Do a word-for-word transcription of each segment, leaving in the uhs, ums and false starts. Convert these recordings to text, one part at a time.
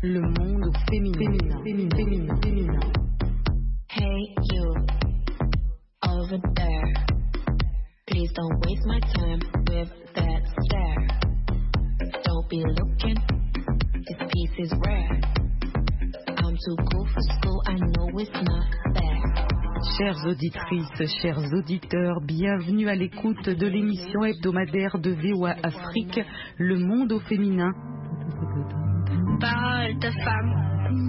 Le monde féminin. féminin, féminin, féminin. Hey you, over there. Please don't waste my time with that stare. Don't be looking, this piece is rare. I'm too cool for school, I know it's not fair. Chères auditrices, chers auditeurs, bienvenue à l'écoute de l'émission hebdomadaire de V O A Afrique, Le Monde au féminin. Parole de femme.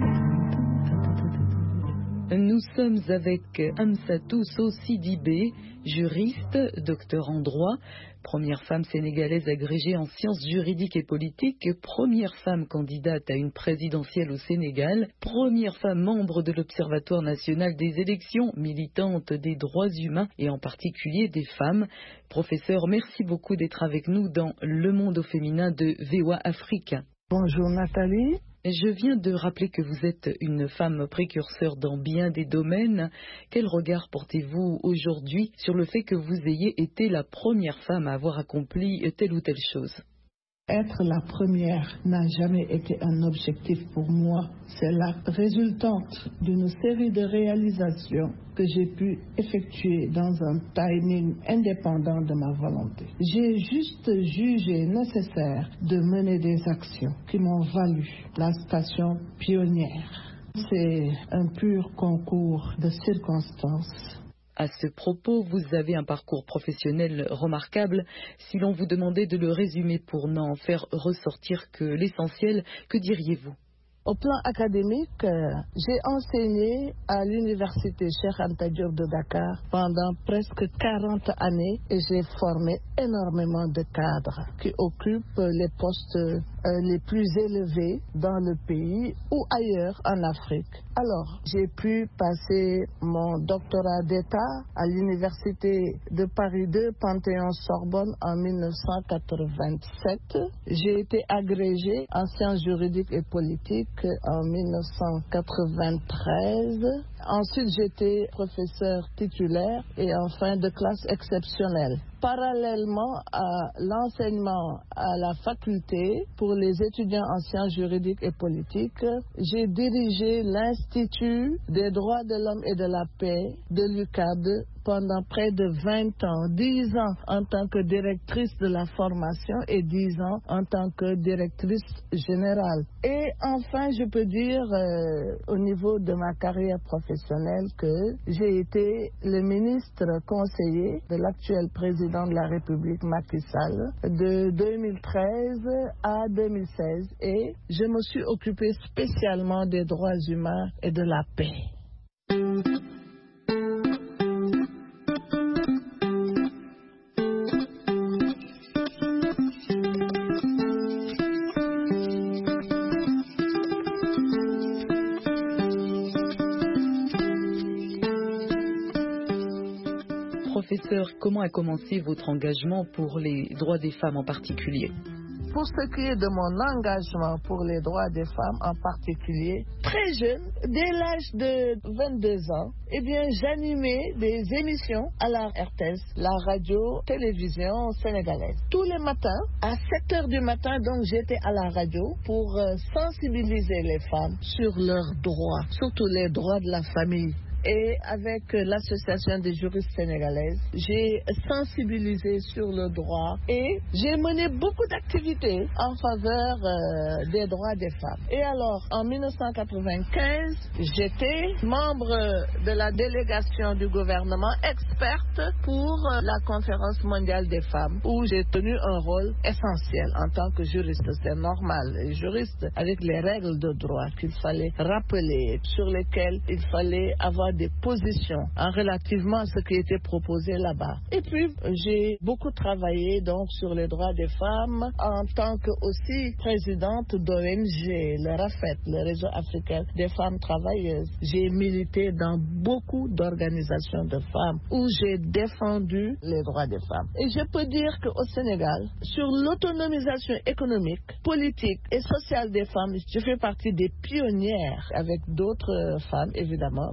Nous sommes avec Amsatou Sidibé, juriste, docteur en droit, première femme sénégalaise agrégée en sciences juridiques et politiques, première femme candidate à une présidentielle au Sénégal, première femme membre de l'Observatoire national des élections, militante des droits humains et en particulier des femmes. Professeur, merci beaucoup d'être avec nous dans Le Monde au féminin de V O A Afrique. Bonjour Nathalie. Je viens de rappeler que vous êtes une femme précurseur dans bien des domaines. Quel regard portez-vous aujourd'hui sur le fait que vous ayez été la première femme à avoir accompli telle ou telle chose ? Être la première n'a jamais été un objectif pour moi. C'est la résultante d'une série de réalisations que j'ai pu effectuer dans un timing indépendant de ma volonté. J'ai juste jugé nécessaire de mener des actions qui m'ont valu la station pionnière. C'est un pur concours de circonstances. À ce propos, vous avez un parcours professionnel remarquable. Si l'on vous demandait de le résumer pour n'en faire ressortir que l'essentiel, que diriez-vous ? Au plan académique, euh, j'ai enseigné à l'université Cheikh Anta Diop de Dakar pendant presque quarante années et j'ai formé énormément de cadres qui occupent les postes euh, les plus élevés dans le pays ou ailleurs en Afrique. Alors, j'ai pu passer mon doctorat d'État à l'université de Paris deux, Panthéon-Sorbonne en mille neuf cent quatre-vingt-sept. J'ai été agrégée en sciences juridiques et politiques en mille neuf cent quatre-vingt-treize. Ensuite, j'étais professeur titulaire et en fin de classe exceptionnelle. Parallèlement à l'enseignement à la faculté pour les étudiants en sciences juridiques et politiques, j'ai dirigé l'Institut des droits de l'homme et de la paix de l'U C A D pendant près de vingt ans, dix ans en tant que directrice de la formation et dix ans en tant que directrice générale. Et enfin, je peux dire euh, au niveau de ma carrière professionnelle que j'ai été le ministre conseiller de l'actuel président de la République Macky Sall de deux mille treize à deux mille seize et je me suis occupée spécialement des droits humains et de la paix. Professeur, comment a commencé votre engagement pour les droits des femmes en particulier ? Pour ce qui est de mon engagement pour les droits des femmes en particulier, très jeune, dès l'âge de vingt-deux ans, eh bien, j'animais des émissions à la R T S, la radio-télévision sénégalaise. Tous les matins, à sept heures du matin, donc j'étais à la radio pour euh, sensibiliser les femmes sur leurs droits, surtout les droits de la famille. Et avec l'association des juristes sénégalaises, j'ai sensibilisé sur le droit et j'ai mené beaucoup d'activités en faveur euh, des droits des femmes. Et alors, en mille neuf cent quatre-vingt-quinze, j'étais membre de la délégation du gouvernement experte pour la conférence mondiale des femmes, où j'ai tenu un rôle essentiel en tant que juriste. C'est normal, les juristes, avec les règles de droit qu'il fallait rappeler, sur lesquelles il fallait avoir des positions en relativement à ce qui était proposé là-bas. Et puis, j'ai beaucoup travaillé donc sur les droits des femmes en tant que aussi présidente d'O N G, le RAFET, le Réseau africain des femmes travailleuses. J'ai milité dans beaucoup d'organisations de femmes où j'ai défendu les droits des femmes. Et je peux dire qu'au Sénégal, sur l'autonomisation économique, politique et sociale des femmes, je fais partie des pionnières avec d'autres femmes, évidemment. Et puis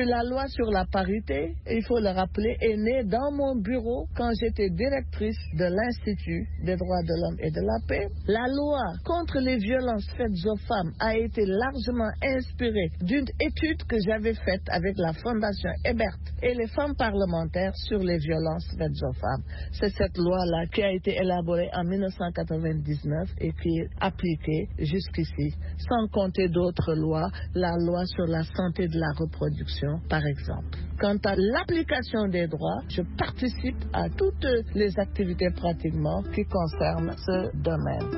puis la loi sur la parité, il faut le rappeler, est née dans mon bureau quand j'étais directrice de l'Institut des droits de l'homme et de la paix. La loi contre les violences faites aux femmes a été largement inspirée d'une étude que j'avais faite avec la Fondation Hébert et les femmes parlementaires sur les violences faites aux femmes. C'est cette loi-là qui a été élaborée en mille neuf cent quatre-vingt-dix-neuf et qui est appliquée jusqu'ici, sans compter d'autres lois, la loi sur la santé de la reproduction, par exemple. Quant à l'application des droits, je participe à toutes les activités pratiquement qui concernent ce domaine.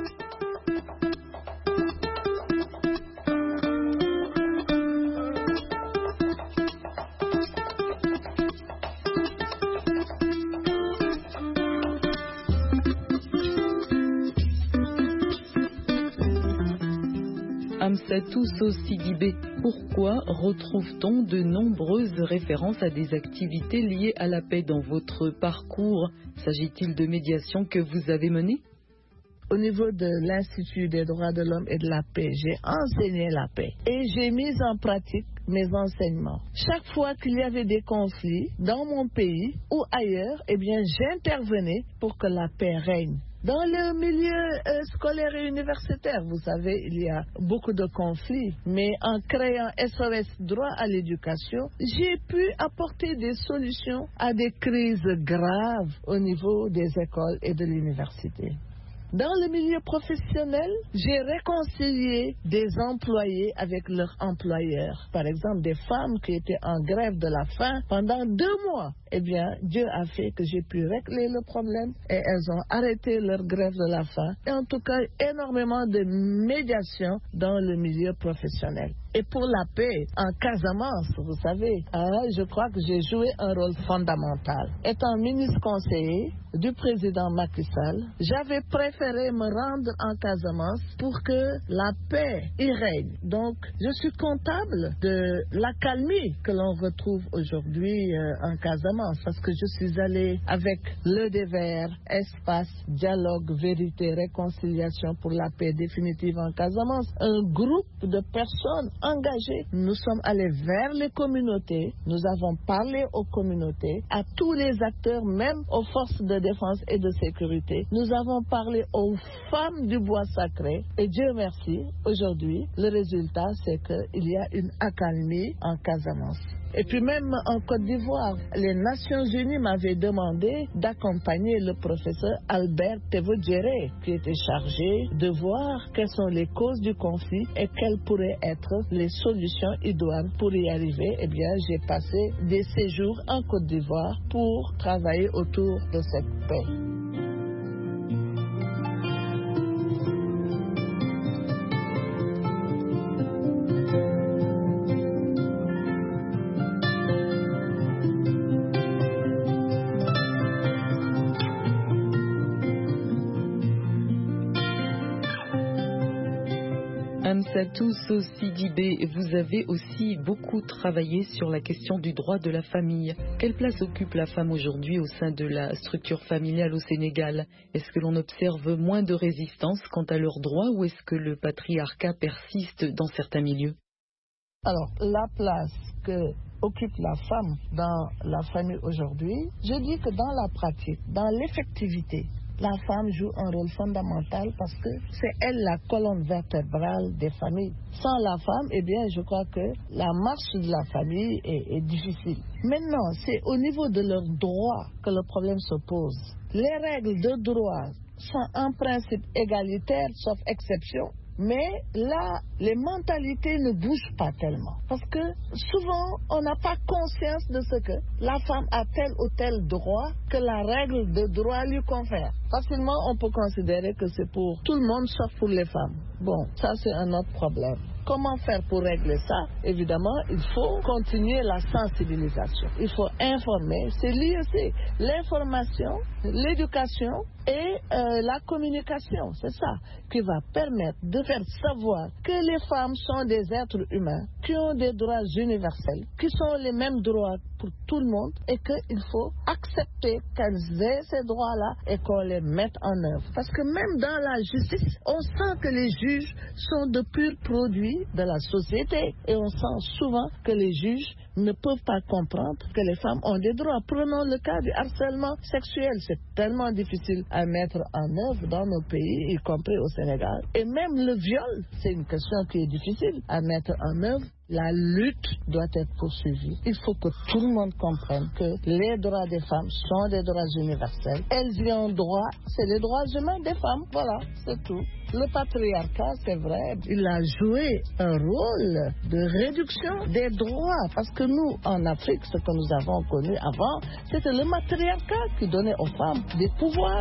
Amsatou Sow Sidibé, pourquoi retrouve-t-on de nombreuses références à des activités liées à la paix dans votre parcours? S'agit-il de médiation que vous avez menée? Au niveau de l'Institut des droits de l'homme et de la paix, j'ai enseigné la paix et j'ai mis en pratique mes enseignements. Chaque fois qu'il y avait des conflits dans mon pays ou ailleurs, eh bien, j'intervenais pour que la paix règne. Dans le milieu euh, scolaire et universitaire, vous savez, il y a beaucoup de conflits, mais en créant S O S Droit à l'éducation, j'ai pu apporter des solutions à des crises graves au niveau des écoles et de l'université. Dans le milieu professionnel, j'ai réconcilié des employés avec leurs employeurs. Par exemple, des femmes qui étaient en grève de la faim pendant deux mois. Eh bien, Dieu a fait que j'ai pu régler le problème et elles ont arrêté leur grève de la faim. Et en tout cas, énormément de médiation dans le milieu professionnel. Et pour la paix, en Casamance, vous savez, hein, je crois que j'ai joué un rôle fondamental. Étant ministre conseiller du président Macky Sall, j'avais préféré me rendre en Casamance pour que la paix y règne. Donc, je suis comptable de l'accalmie que l'on retrouve aujourd'hui euh, en Casamance, parce que je suis allée avec le D V R, Espace, Dialogue, Vérité, Réconciliation pour la paix définitive en Casamance, un groupe de personnes engagés. Nous sommes allés vers les communautés, nous avons parlé aux communautés, à tous les acteurs, même aux forces de défense et de sécurité. Nous avons parlé aux femmes du bois sacré et Dieu merci, aujourd'hui, le résultat c'est qu'il y a une accalmie en Casamance. Et puis même en Côte d'Ivoire, les Nations Unies m'avaient demandé d'accompagner le professeur Albert Tevodjere, qui était chargé de voir quelles sont les causes du conflit et quelles pourraient être les solutions idoines pour y arriver. Eh bien, j'ai passé des séjours en Côte d'Ivoire pour travailler autour de cette paix. Amsatou Sow Sidibé, vous avez aussi beaucoup travaillé sur la question du droit de la famille. Quelle place occupe la femme aujourd'hui au sein de la structure familiale au Sénégal? Est-ce que l'on observe moins de résistance quant à leurs droits ou est-ce que le patriarcat persiste dans certains milieux? Alors, la place que occupe la femme dans la famille aujourd'hui, je dis que dans la pratique, dans l'effectivité, la femme joue un rôle fondamental parce que c'est elle la colonne vertébrale des familles. Sans la femme, eh bien, je crois que la marche de la famille est, est difficile. Maintenant, c'est au niveau de leurs droits que le problème se pose. Les règles de droit sont en principe égalitaires, sauf exception. Mais là, les mentalités ne bougent pas tellement. Parce que souvent, on n'a pas conscience de ce que la femme a tel ou tel droit que la règle de droit lui confère. Facilement, on peut considérer que c'est pour tout le monde sauf pour les femmes. Bon, ça c'est un autre problème. Comment faire pour régler ça? Évidemment, il faut continuer la sensibilisation. Il faut informer. C'est l'I E C. L'information, l'éducation et euh, la communication. C'est ça qui va permettre de faire savoir que les femmes sont des êtres humains qui ont des droits universels, qui sont les mêmes droits pour pour tout le monde et qu'il faut accepter qu'elles aient ces droits-là et qu'on les mette en œuvre. Parce que même dans la justice, on sent que les juges sont de purs produits de la société et on sent souvent que les juges ne peuvent pas comprendre que les femmes ont des droits. Prenons le cas du harcèlement sexuel. C'est tellement difficile à mettre en œuvre dans nos pays, y compris au Sénégal. Et même le viol, c'est une question qui est difficile à mettre en œuvre. La lutte doit être poursuivie. Il faut que tout le monde comprenne que les droits des femmes sont des droits universels. Elles y ont droit, c'est les droits humains des femmes. Voilà, c'est tout. Le patriarcat, c'est vrai, il a joué un rôle de réduction des droits. Parce que nous, en Afrique, ce que nous avons connu avant, c'était le matriarcat qui donnait aux femmes des pouvoirs.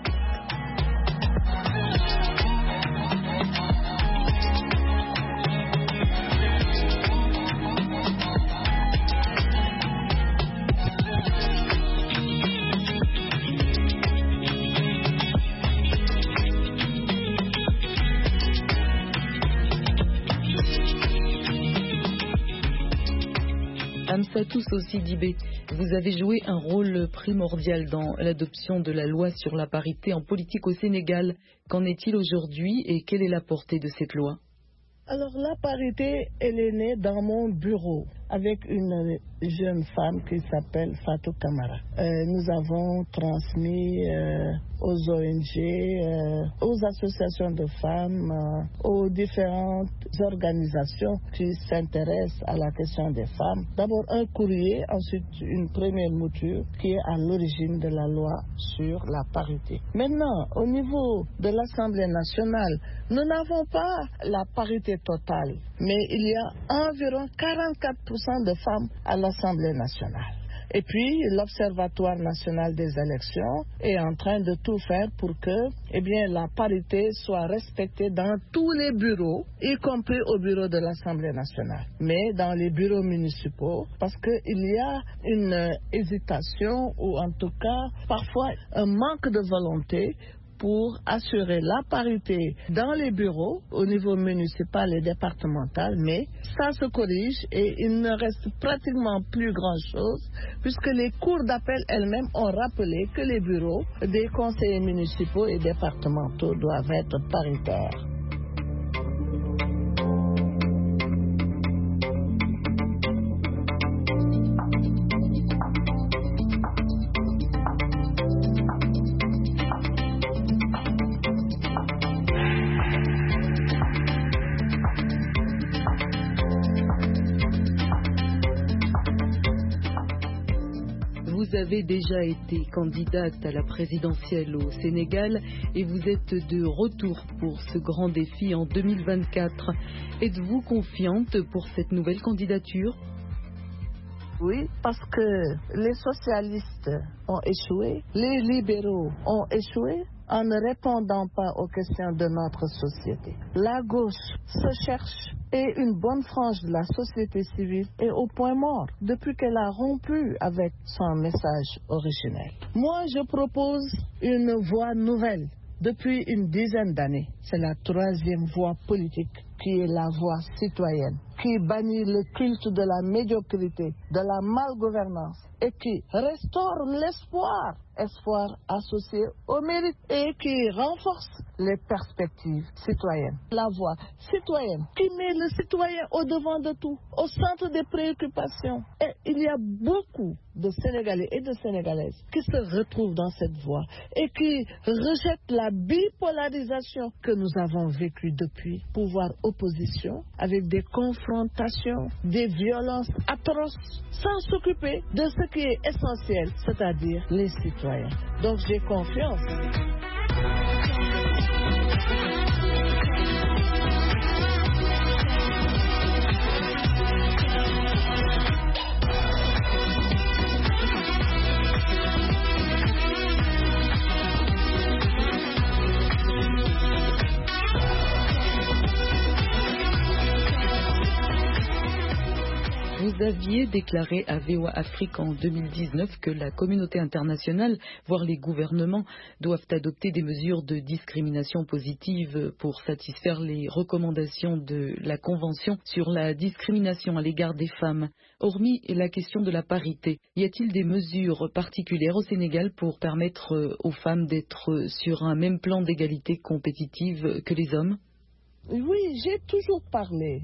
Amsatou Sosidibé, vous avez joué un rôle primordial dans l'adoption de la loi sur la parité en politique au Sénégal. Qu'en est-il aujourd'hui et quelle est la portée de cette loi? Alors la parité, elle est née dans mon bureau avec une jeune femme qui s'appelle Fatou Kamara. Euh, nous avons transmis euh, aux O N G, euh, aux associations de femmes, euh, aux différentes organisations qui s'intéressent à la question des femmes. D'abord un courrier, ensuite une première mouture qui est à l'origine de la loi sur la parité. Maintenant, au niveau de l'Assemblée nationale, nous n'avons pas la parité totale, mais il y a environ quarante-quatre pour cent de femmes à l'Assemblée nationale. Et puis, l'Observatoire national des élections est en train de tout faire pour que eh bien, la parité soit respectée dans tous les bureaux, y compris au bureau de l'Assemblée nationale, mais dans les bureaux municipaux, parce qu'il y a une hésitation ou en tout cas parfois un manque de volonté pour assurer la parité dans les bureaux au niveau municipal et départemental, mais ça se corrige et il ne reste pratiquement plus grand-chose puisque les cours d'appel elles-mêmes ont rappelé que les bureaux des conseillers municipaux et départementaux doivent être paritaires. Vous avez déjà été candidate à la présidentielle au Sénégal et vous êtes de retour pour ce grand défi en deux mille vingt-quatre. Êtes-vous confiante pour cette nouvelle candidature? Oui, parce que les socialistes ont échoué, les libéraux ont échoué en ne répondant pas aux questions de notre société. La gauche se cherche et une bonne frange de la société civile est au point mort depuis qu'elle a rompu avec son message originel. Moi, je propose une voie nouvelle. Depuis une dizaine d'années, c'est la troisième voie politique qui est la voie citoyenne, qui bannit le culte de la médiocrité, de la malgouvernance et qui restaure l'espoir, espoir associé au mérite et qui renforce les perspectives citoyennes. La voie citoyenne qui met le citoyen au devant de tout, au centre des préoccupations. Et il y a beaucoup de Sénégalais et de Sénégalaises qui se retrouvent dans cette voie et qui rejettent la bipolarisation que nous avons vécue depuis pouvoir opposition avec des confrontations, des violences atroces, sans s'occuper de ce qui est essentiel, c'est-à-dire les citoyens. Donc j'ai confiance. Vous aviez déclaré à V O A Afrique en deux mille dix-neuf que la communauté internationale, voire les gouvernements, doivent adopter des mesures de discrimination positive pour satisfaire les recommandations de la Convention sur la discrimination à l'égard des femmes. Hormis la question de la parité, y a-t-il des mesures particulières au Sénégal pour permettre aux femmes d'être sur un même plan d'égalité compétitive que les hommes? Oui, j'ai toujours parlé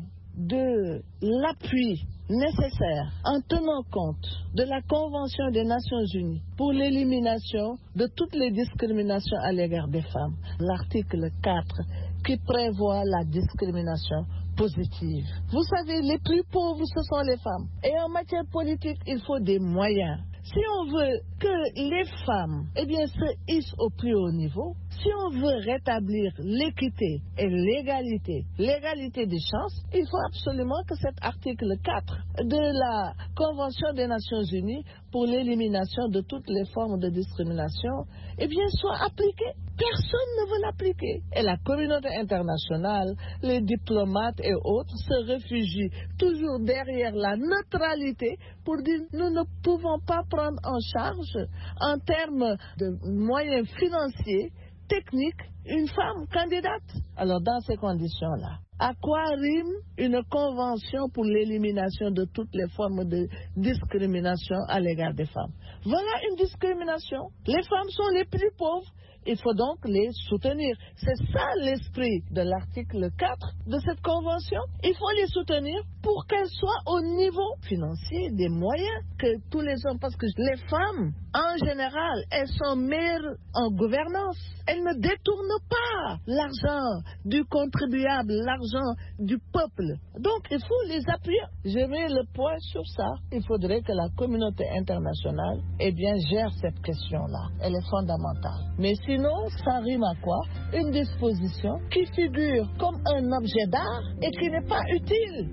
de l'appui nécessaire en tenant compte de la Convention des Nations Unies pour l'élimination de toutes les discriminations à l'égard des femmes. L'article quatre qui prévoit la discrimination positive. Vous savez, les plus pauvres, ce sont les femmes. Et en matière politique, il faut des moyens. Si on veut que les femmes eh bien, se hissent au plus haut niveau, si on veut rétablir l'équité et l'égalité, l'égalité des chances, il faut absolument que cet article quatre de la Convention des Nations Unies pour l'élimination de toutes les formes de discrimination eh bien, soit appliqué. Personne ne veut l'appliquer. Et la communauté internationale, les diplomates et autres se réfugient toujours derrière la neutralité pour dire nous ne pouvons pas prendre en charge en termes de moyens financiers, techniques, une femme candidate. Alors dans ces conditions-là, à quoi rime une convention pour l'élimination de toutes les formes de discrimination à l'égard des femmes? Voilà une discrimination. Les femmes sont les plus pauvres. Il faut donc les soutenir. C'est ça l'esprit de l'article quatre de cette convention. Il faut les soutenir pour qu'elles soient au niveau financier des moyens que tous les hommes. Parce que les femmes, en général, elles sont meilleures en gouvernance. Elles ne détournent pas l'argent du contribuable, l'argent du peuple. Donc, il faut les appuyer. Je mets le point sur ça. Il faudrait que la communauté internationale eh bien, gère cette question-là. Elle est fondamentale. Mais sinon, ça rime à quoi? Une disposition qui figure comme un objet d'art et qui n'est pas utile.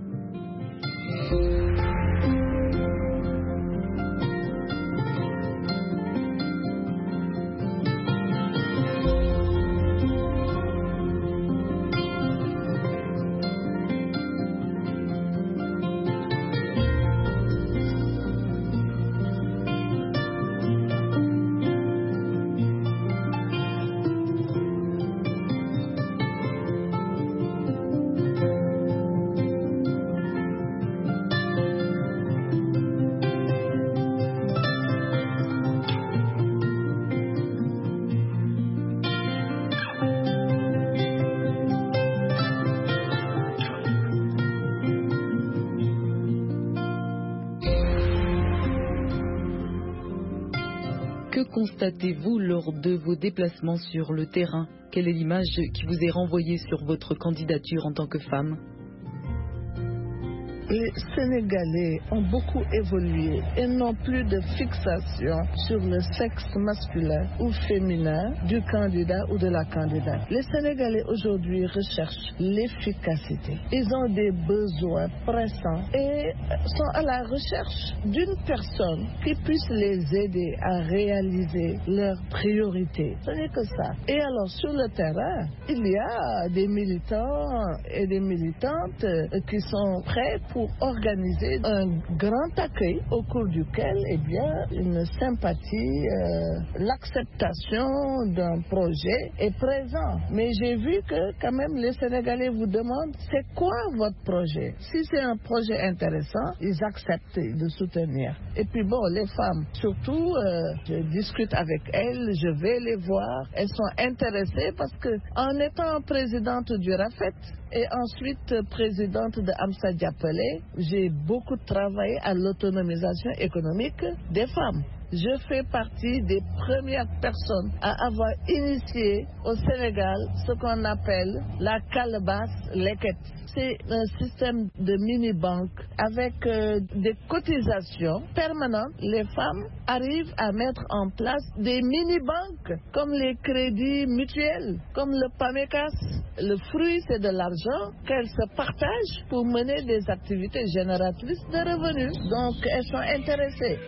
Que constatez-vous lors de vos déplacements sur le terrain? Quelle est l'image qui vous est renvoyée sur votre candidature en tant que femme? Les Sénégalais ont beaucoup évolué et n'ont plus de fixation sur le sexe masculin ou féminin du candidat ou de la candidate. Les Sénégalais aujourd'hui recherchent l'efficacité. Ils ont des besoins pressants et sont à la recherche d'une personne qui puisse les aider à réaliser leurs priorités. Ce n'est que ça. Et alors sur le terrain, il y a des militants et des militantes qui sont prêts pour pour organiser un grand accueil au cours duquel, eh bien, une sympathie, euh, l'acceptation d'un projet est présent. Mais j'ai vu que quand même les Sénégalais vous demandent c'est quoi votre projet? Si c'est un projet intéressant, ils acceptent de soutenir. Et puis bon, les femmes, surtout, euh, je discute avec elles, je vais les voir, elles sont intéressées parce que en étant présidente du RAFET, et ensuite présidente de Amsa Diapelé, j'ai beaucoup travaillé à l'autonomisation économique des femmes. Je fais partie des premières personnes à avoir initié au Sénégal ce qu'on appelle la calebasse leket. C'est un système de mini-banque avec euh, des cotisations permanentes. Les femmes arrivent à mettre en place des mini-banques comme les crédits mutuels, comme le PAMECAS. Le fruit, c'est de l'argent qu'elles se partagent pour mener des activités génératrices de revenus. Donc, elles sont intéressées.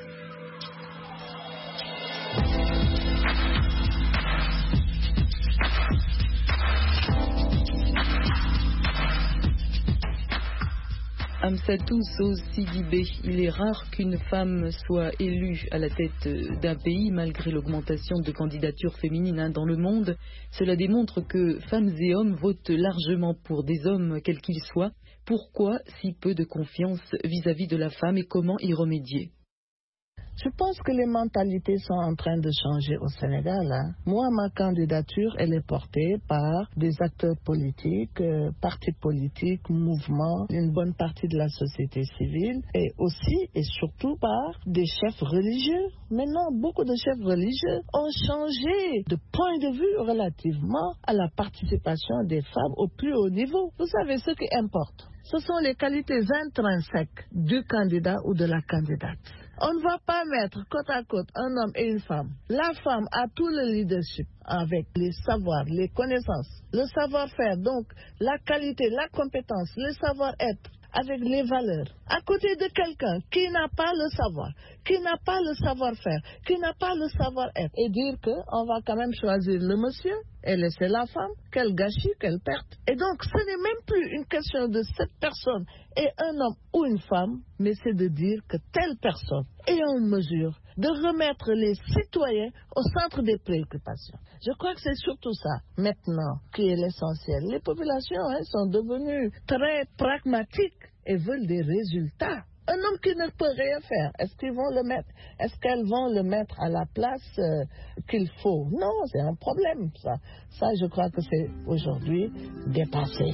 Amsatou Sow Sidibé, il est rare qu'une femme soit élue à la tête d'un pays malgré l'augmentation de candidatures féminines dans le monde. Cela démontre que femmes et hommes votent largement pour des hommes quels qu'ils soient. Pourquoi si peu de confiance vis-à-vis de la femme et comment y remédier? Je pense que les mentalités sont en train de changer au Sénégal. Hein. Moi, ma candidature, elle est portée par des acteurs politiques, euh, partis politiques, mouvements, une bonne partie de la société civile et aussi et surtout par des chefs religieux. Maintenant, beaucoup de chefs religieux ont changé de point de vue relativement à la participation des femmes au plus haut niveau. Vous savez, ce qui importe, ce sont les qualités intrinsèques du candidat ou de la candidate. On ne va pas mettre côte à côte un homme et une femme. La femme a tout le leadership avec les savoirs, les connaissances, le savoir-faire, donc la qualité, la compétence, le savoir-être, avec les valeurs, à côté de quelqu'un qui n'a pas le savoir, qui n'a pas le savoir-faire, qui n'a pas le savoir-être, et dire qu'on va quand même choisir le monsieur et laisser la femme, quel gâchis, quelle perte. Et donc ce n'est même plus une question de cette personne et un homme ou une femme, mais c'est de dire que telle personne est en mesure de remettre les citoyens au centre des préoccupations. Je crois que c'est surtout ça, maintenant, qui est l'essentiel. Les populations hein, sont devenues très pragmatiques et veulent des résultats. Un homme qui ne peut rien faire, est-ce qu'ils vont le mettre, est-ce qu'elles vont le mettre à la place euh, qu'il faut? Non, c'est un problème, ça. Ça, je crois que c'est aujourd'hui dépassé.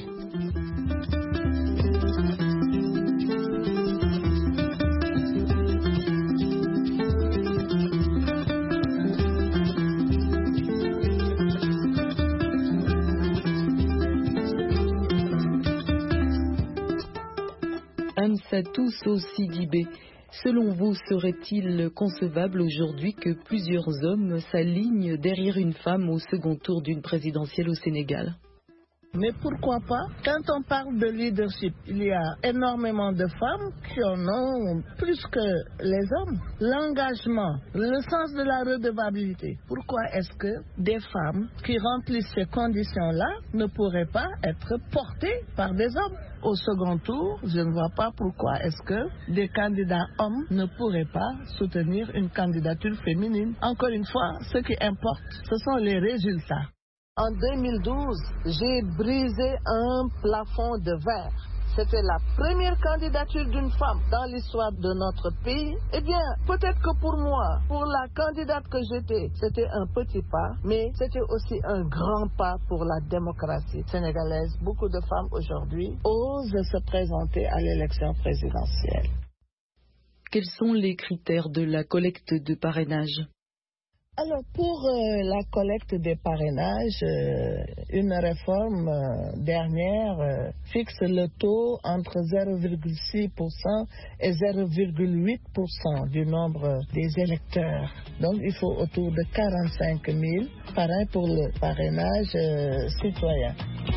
Amsatou Sow Sidibé, selon vous, serait-il concevable aujourd'hui que plusieurs hommes s'alignent derrière une femme au second tour d'une présidentielle au Sénégal? Mais pourquoi pas? Quand on parle de leadership, il y a énormément de femmes qui en ont plus que les hommes. L'engagement, le sens de la redevabilité. Pourquoi est-ce que des femmes qui remplissent ces conditions-là ne pourraient pas être portées par des hommes? Au second tour, je ne vois pas pourquoi est-ce que des candidats hommes ne pourraient pas soutenir une candidature féminine. Encore une fois, ce qui importe, ce sont les résultats. En deux mille douze, j'ai brisé un plafond de verre. C'était la première candidature d'une femme dans l'histoire de notre pays. Eh bien, peut-être que pour moi, pour la candidate que j'étais, c'était un petit pas, mais c'était aussi un grand pas pour la démocratie sénégalaise. Beaucoup de femmes aujourd'hui osent se présenter à l'élection présidentielle. Quels sont les critères de la collecte de parrainage? Alors, pour euh, la collecte des parrainages, euh, une réforme euh, dernière euh, fixe le taux entre zéro virgule six pour cent et zéro virgule huit pour cent du nombre des électeurs. Donc, il faut autour de quarante-cinq mille parrains pour le parrainage euh, citoyen.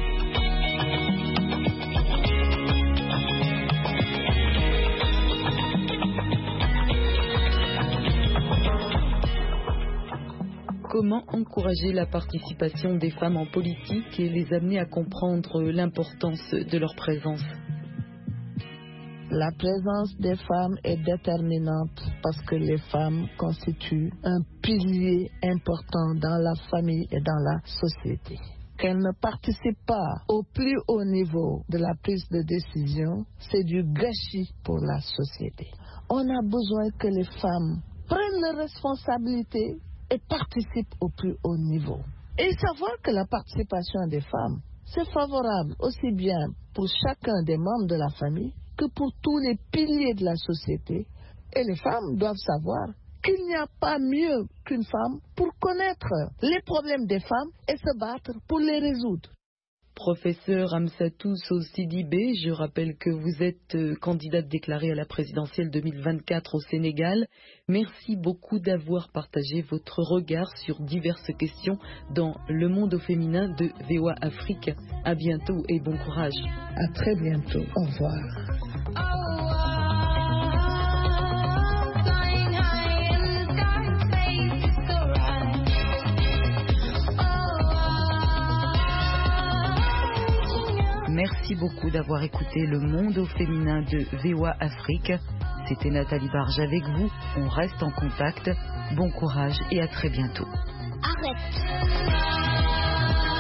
Comment encourager la participation des femmes en politique et les amener à comprendre l'importance de leur présence? La présence des femmes est déterminante parce que les femmes constituent un pilier important dans la famille et dans la société. Qu'elles ne participent pas au plus haut niveau de la prise de décision, c'est du gâchis pour la société. On a besoin que les femmes prennent leurs responsabilités et participent au plus haut niveau. Et savoir que la participation des femmes, c'est favorable aussi bien pour chacun des membres de la famille que pour tous les piliers de la société. Et les femmes doivent savoir qu'il n'y a pas mieux qu'une femme pour connaître les problèmes des femmes et se battre pour les résoudre. Professeur Amsatou Sow Sidibé, je rappelle que vous êtes candidate déclarée à la présidentielle deux mille vingt-quatre au Sénégal. Merci beaucoup d'avoir partagé votre regard sur diverses questions dans Le Monde au féminin de V O A Afrique. À bientôt et bon courage. À très bientôt. Au revoir. Merci beaucoup d'avoir écouté Le Monde au féminin de V O A Afrique. C'était Nathalie Barge avec vous. On reste en contact. Bon courage et à très bientôt. Arrête.